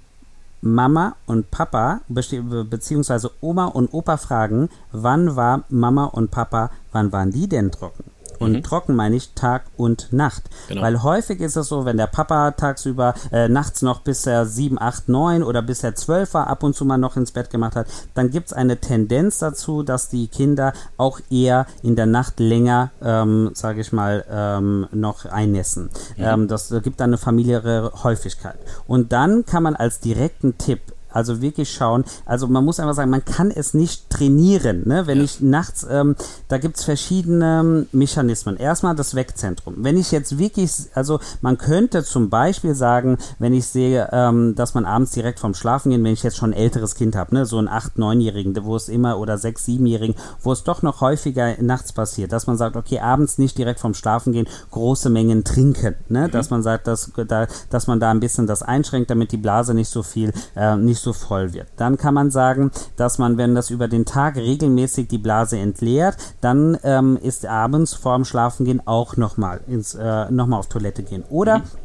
Mama und Papa, beziehungsweise Oma und Opa fragen, wann war Mama und Papa, wann waren die denn trocken? Und mhm. trocken meine ich Tag und Nacht. Genau. Weil häufig ist es so, wenn der Papa tagsüber äh, nachts noch bis er sieben, acht, neun oder bis er zwölf war, ab und zu mal noch ins Bett gemacht hat, dann gibt es eine Tendenz dazu, dass die Kinder auch eher in der Nacht länger, ähm, sage ich mal, ähm, noch einnässen. Mhm. Ähm, das gibt dann eine familiäre Häufigkeit. Und dann kann man als direkten Tipp also wirklich schauen, also man muss einfach sagen, man kann es nicht trainieren, ne? Wenn ja. ich nachts, ähm, da gibt es verschiedene Mechanismen. Erstmal das Weckzentrum. Wenn ich jetzt wirklich, also man könnte zum Beispiel sagen, wenn ich sehe, ähm, dass man abends direkt vorm Schlafen gehen, wenn ich jetzt schon ein älteres Kind habe, ne? So einen acht-, neunjährigen, wo es immer, oder sechs-, siebenjährigen, wo es doch noch häufiger nachts passiert, dass man sagt, okay, abends nicht direkt vorm Schlafen gehen, große Mengen trinken, ne? Mhm. Dass man sagt, dass, da, dass man da ein bisschen das einschränkt, damit die Blase nicht so viel, äh, nicht so voll wird. Dann kann man sagen, dass man, wenn das über den Tag regelmäßig die Blase entleert, dann ähm, ist abends vorm Schlafengehen auch nochmal ins äh, nochmal auf Toilette gehen. Oder mhm.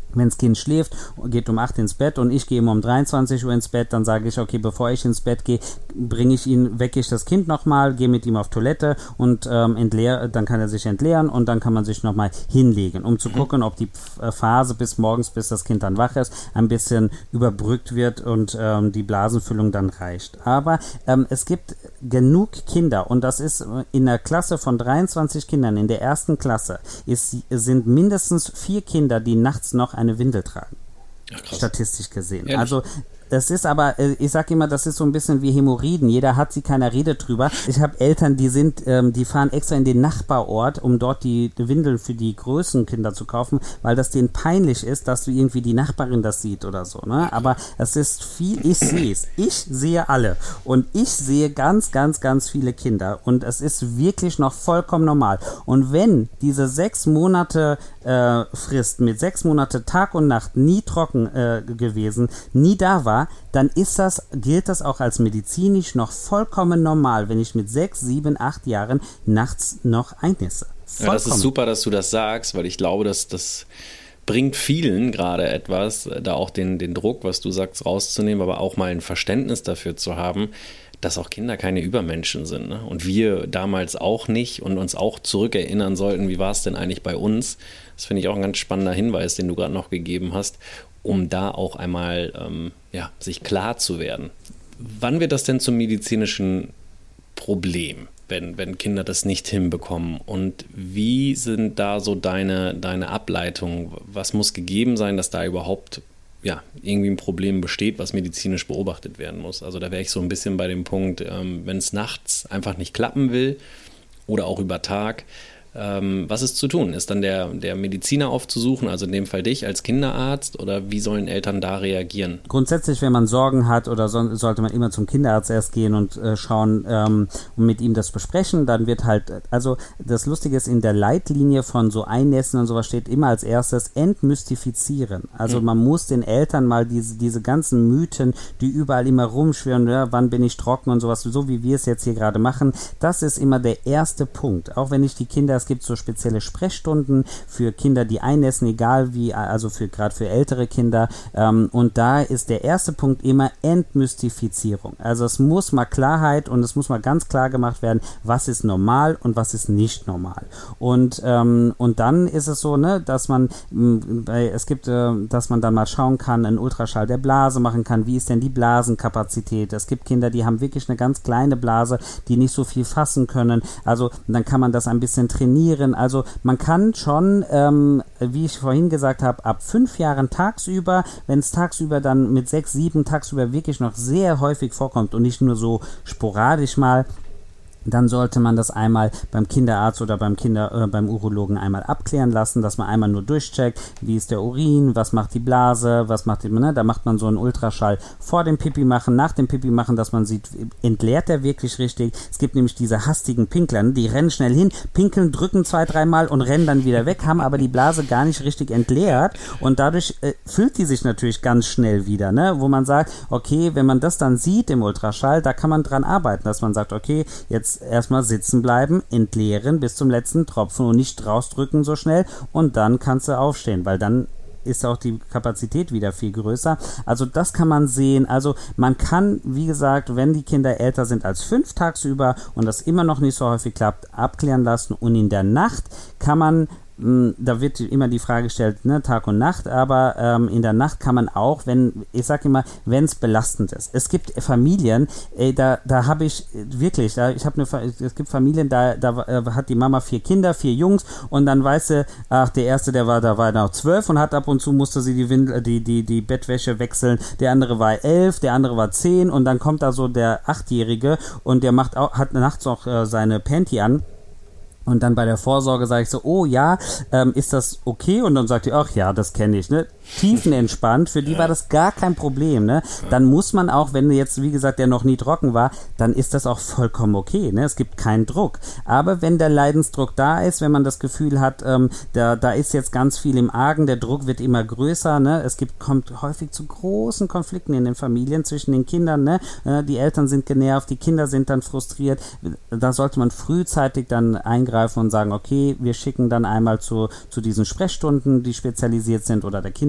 Wenn das Kind schläft, geht um acht ins Bett und ich gehe immer um dreiundzwanzig Uhr ins Bett, dann sage ich, okay, bevor ich ins Bett gehe, bringe ich ihn, wecke ich das Kind nochmal, gehe mit ihm auf Toilette und ähm, entleer, dann kann er sich entleeren und dann kann man sich nochmal hinlegen, um zu gucken, ob die Phase bis morgens, bis das Kind dann wach ist, ein bisschen überbrückt wird und ähm, die Blasenfüllung dann reicht. Aber ähm, es gibt genug Kinder und das ist in der Klasse von dreiundzwanzig Kindern, in der ersten Klasse, ist, sind mindestens vier Kinder, die nachts noch eine Windel tragen. Ach, statistisch gesehen. Ehrlich? Also das ist aber, ich sag immer, das ist so ein bisschen wie Hämorrhoiden. Jeder hat sie, keiner redet drüber. Ich habe Eltern, die sind, ähm, die fahren extra in den Nachbarort, um dort die Windeln für die größeren Kinder zu kaufen, weil das denen peinlich ist, dass irgendwie die Nachbarin das sieht oder so. Ne? Aber es ist viel, ich sehe es. Ich sehe alle. Und ich sehe ganz, ganz, ganz viele Kinder. Und es ist wirklich noch vollkommen normal. Und wenn diese sechs Monate äh, Frist mit sechs Monate Tag und Nacht nie trocken äh, gewesen, nie da war, dann ist das, gilt das auch als medizinisch noch vollkommen normal, wenn ich mit sechs, sieben, acht Jahren nachts noch einnässe. Ja, das ist super, dass du das sagst, weil ich glaube, dass das bringt vielen gerade etwas, da auch den, den Druck, was du sagst, rauszunehmen, aber auch mal ein Verständnis dafür zu haben, dass auch Kinder keine Übermenschen sind. Ne? Und wir damals auch nicht und uns auch zurückerinnern sollten, wie war es denn eigentlich bei uns? Das finde ich auch ein ganz spannender Hinweis, den du gerade noch gegeben hast, um da auch einmal ähm, ja, sich klar zu werden. Wann wird das denn zum medizinischen Problem, wenn, wenn Kinder das nicht hinbekommen? Und wie sind da so deine, deine Ableitungen? Was muss gegeben sein, dass da überhaupt ja, irgendwie ein Problem besteht, was medizinisch beobachtet werden muss? Also da wäre ich so ein bisschen bei dem Punkt, ähm, wenn es nachts einfach nicht klappen will oder auch über Tag, Ähm, was ist zu tun? Ist dann der, der Mediziner aufzusuchen, also in dem Fall dich als Kinderarzt, oder wie sollen Eltern da reagieren? Grundsätzlich, wenn man Sorgen hat oder so, sollte man immer zum Kinderarzt erst gehen und äh, schauen ähm, und mit ihm das besprechen. Dann wird halt, also das Lustige ist, in der Leitlinie von so Einnässen und sowas steht immer als erstes entmystifizieren. Also mhm. man muss den Eltern mal diese, diese ganzen Mythen, die überall immer rumschwirren, ja, wann bin ich trocken und sowas, so wie wir es jetzt hier gerade machen, das ist immer der erste Punkt. Auch wenn ich die Kinder, es gibt so spezielle Sprechstunden für Kinder, die einnässen, egal wie, also für gerade für ältere Kinder. Ähm, und da ist der erste Punkt immer Entmystifizierung. Also es muss mal Klarheit und es muss mal ganz klar gemacht werden, was ist normal und was ist nicht normal. Und ähm, und dann ist es so, ne, dass man bei, es gibt, äh, dass man dann mal schauen kann, einen Ultraschall der Blase machen kann. Wie ist denn die Blasenkapazität? Es gibt Kinder, die haben wirklich eine ganz kleine Blase, die nicht so viel fassen können. Also dann kann man das ein bisschen trainieren. Also man kann schon, ähm, wie ich vorhin gesagt habe, ab fünf Jahren tagsüber, wenn es tagsüber dann mit sechs, sieben tagsüber wirklich noch sehr häufig vorkommt und nicht nur so sporadisch mal, dann sollte man das einmal beim Kinderarzt oder beim Kinder, äh, beim Urologen einmal abklären lassen, dass man einmal nur durchcheckt, wie ist der Urin, was macht die Blase, was macht die, ne? Da macht man so einen Ultraschall vor dem Pipi machen, nach dem Pipi machen, dass man sieht, entleert der wirklich richtig. Es gibt nämlich diese hastigen Pinkler, ne? Die rennen schnell hin, pinkeln, drücken zwei, dreimal und rennen dann wieder weg, haben aber die Blase gar nicht richtig entleert und dadurch äh, füllt die sich natürlich ganz schnell wieder, ne? Wo man sagt, okay, wenn man das dann sieht im Ultraschall, da kann man dran arbeiten, dass man sagt, okay, jetzt erstmal sitzen bleiben, entleeren bis zum letzten Tropfen und nicht rausdrücken so schnell und dann kannst du aufstehen, weil dann ist auch die Kapazität wieder viel größer. Also das kann man sehen. Also man kann, wie gesagt, wenn die Kinder älter sind als fünf tagsüber und das immer noch nicht so häufig klappt, abklären lassen und in der Nacht kann man, da wird immer die Frage gestellt, ne, Tag und Nacht, aber ähm, in der Nacht kann man auch, wenn, ich sag immer, wenn es belastend ist. Es gibt Familien, ey, da, da habe ich wirklich, da, ich habe eine, es gibt Familien, da, da äh, hat die Mama vier Kinder, vier Jungs und dann weiß sie, ach, der erste, der war, da war noch zwölf und hat ab und zu musste sie die, Wind, die, die, die Bettwäsche wechseln, der andere war elf, der andere war zehn und dann kommt da so der Achtjährige und der macht auch, hat nachts auch äh, seine Panty an. Und dann bei der Vorsorge sage ich so, oh ja, ähm, ist das okay? Und dann sagt die, ach ja, das kenne ich, ne? Tiefenentspannt, für die ja. war das gar kein Problem, ne? Dann muss man auch, wenn jetzt, wie gesagt, der noch nie trocken war, dann ist das auch vollkommen okay, ne? Es gibt keinen Druck. Aber wenn der Leidensdruck da ist, wenn man das Gefühl hat, ähm, da, da ist jetzt ganz viel im Argen, der Druck wird immer größer, ne? Es gibt, kommt häufig zu großen Konflikten in den Familien zwischen den Kindern, ne? Die Eltern sind genervt, die Kinder sind dann frustriert. Da sollte man frühzeitig dann eingreifen und sagen, okay, wir schicken dann einmal zu, zu diesen Sprechstunden, die spezialisiert sind, oder der Kinderarzt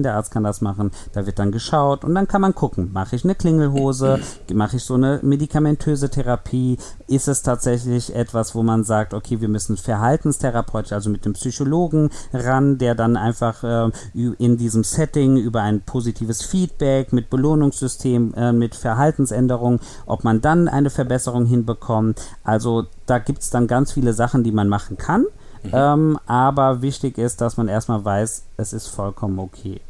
Kinderarzt kann das machen. Da wird dann geschaut und dann kann man gucken, mache ich eine Klingelhose, mache ich so eine medikamentöse Therapie, ist es tatsächlich etwas, wo man sagt, okay, wir müssen verhaltenstherapeutisch, also mit dem Psychologen ran, der dann einfach äh, in diesem Setting über ein positives Feedback mit Belohnungssystem, äh, mit Verhaltensänderung, ob man dann eine Verbesserung hinbekommt. Also da gibt es dann ganz viele Sachen, die man machen kann. Mhm. Ähm, aber wichtig ist, dass man erstmal weiß, es ist vollkommen okay.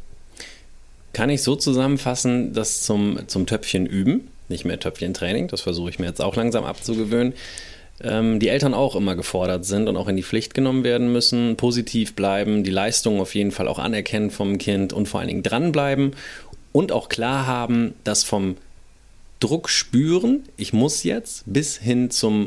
Kann ich so zusammenfassen, dass zum, zum Töpfchen üben, nicht mehr Töpfchentraining, das versuche ich mir jetzt auch langsam abzugewöhnen, ähm, die Eltern auch immer gefordert sind und auch in die Pflicht genommen werden müssen, positiv bleiben, die Leistung auf jeden Fall auch anerkennen vom Kind und vor allen Dingen dranbleiben und auch klar haben, dass vom Druck spüren, ich muss jetzt, bis hin zum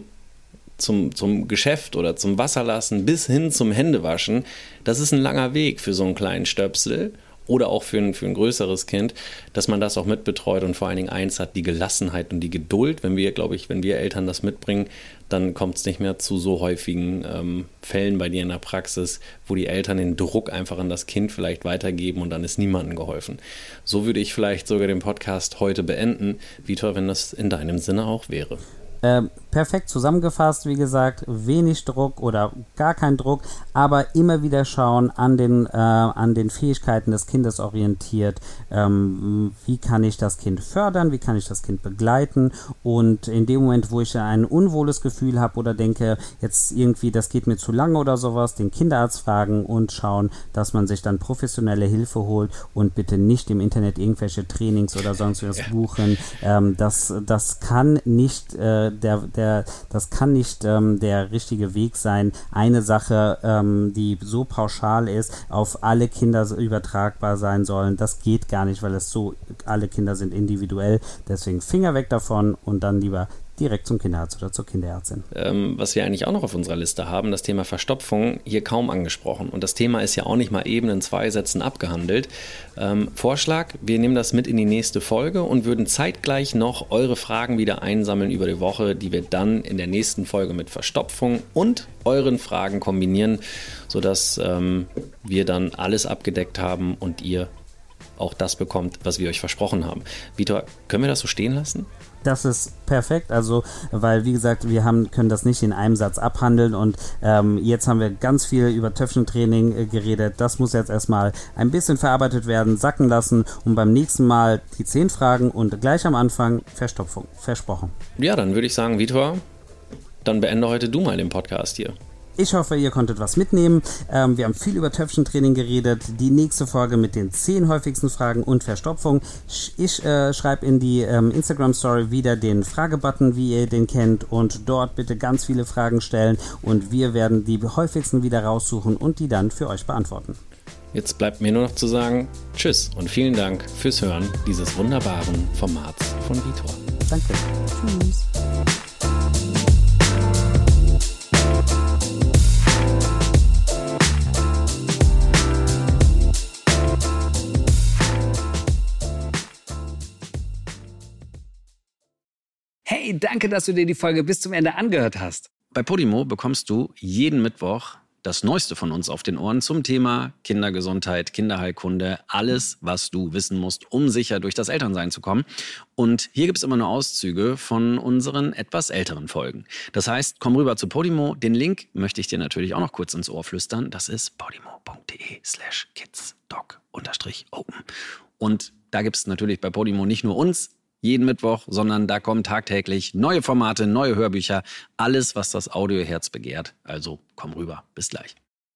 Zum, zum Geschäft oder zum Wasserlassen bis hin zum Händewaschen, das ist ein langer Weg für so einen kleinen Stöpsel oder auch für ein, für ein größeres Kind, dass man das auch mitbetreut und vor allen Dingen eins hat, die Gelassenheit und die Geduld. Wenn wir, glaube ich, wenn wir Eltern das mitbringen, dann kommt es nicht mehr zu so häufigen ähm, Fällen bei dir in der Praxis, wo die Eltern den Druck einfach an das Kind vielleicht weitergeben und dann ist niemandem geholfen. So würde ich vielleicht sogar den Podcast heute beenden, Vitor, wenn das in deinem Sinne auch wäre. Äh, perfekt zusammengefasst, wie gesagt, wenig Druck oder gar kein Druck, aber immer wieder schauen, an den, äh, an den Fähigkeiten des Kindes orientiert, ähm, wie kann ich das Kind fördern, wie kann ich das Kind begleiten und in dem Moment, wo ich ein unwohles Gefühl habe oder denke, jetzt irgendwie, das geht mir zu lange oder sowas, den Kinderarzt fragen und schauen, dass man sich dann professionelle Hilfe holt und bitte nicht im Internet irgendwelche Trainings oder sonst was buchen. Ähm, das, das kann nicht äh, Der, der, das kann nicht ähm, der richtige Weg sein, eine Sache, ähm, die so pauschal ist, auf alle Kinder übertragbar sein sollen. Das geht gar nicht, weil es so, alle Kinder sind individuell. Deswegen Finger weg davon und dann lieber direkt zum Kinderarzt oder zur Kinderärztin. Ähm, was wir eigentlich auch noch auf unserer Liste haben, das Thema Verstopfung, hier kaum angesprochen. Und das Thema ist ja auch nicht mal eben in zwei Sätzen abgehandelt. Ähm, Vorschlag, wir nehmen das mit in die nächste Folge und würden zeitgleich noch eure Fragen wieder einsammeln über die Woche, die wir dann in der nächsten Folge mit Verstopfung und euren Fragen kombinieren, sodass ähm, wir dann alles abgedeckt haben und ihr auch das bekommt, was wir euch versprochen haben. Vitor, können wir das so stehen lassen? Das ist perfekt, also weil wie gesagt, wir haben, können das nicht in einem Satz abhandeln und ähm, jetzt haben wir ganz viel über Töpfchentraining äh, geredet. Das muss jetzt erstmal ein bisschen verarbeitet werden, sacken lassen und beim nächsten Mal die zehn Fragen und gleich am Anfang Verstopfung, versprochen. Ja, dann würde ich sagen, Vitor, dann beende heute du mal den Podcast hier. Ich hoffe, ihr konntet was mitnehmen. Ähm, wir haben viel über Töpfchentraining geredet. Die nächste Folge mit den zehn häufigsten Fragen und Verstopfung. Ich äh, schreibe in die ähm, Instagram-Story wieder den Fragebutton, wie ihr den kennt. Und dort bitte ganz viele Fragen stellen. Und wir werden die häufigsten wieder raussuchen und die dann für euch beantworten. Jetzt bleibt mir nur noch zu sagen, tschüss und vielen Dank fürs Hören dieses wunderbaren Formats von Vitor. Danke. Tschüss. Hey, danke, dass du dir die Folge bis zum Ende angehört hast. Bei Podimo bekommst du jeden Mittwoch das Neueste von uns auf den Ohren zum Thema Kindergesundheit, Kinderheilkunde, alles, was du wissen musst, um sicher durch das Elternsein zu kommen. Und hier gibt es immer nur Auszüge von unseren etwas älteren Folgen. Das heißt, komm rüber zu Podimo. Den Link möchte ich dir natürlich auch noch kurz ins Ohr flüstern. Das ist podimo.de slash kidsdoc unterstrich open. Und da gibt es natürlich bei Podimo nicht nur uns, jeden Mittwoch, sondern da kommen tagtäglich neue Formate, neue Hörbücher, alles, was das Audioherz begehrt. Also komm rüber, bis gleich.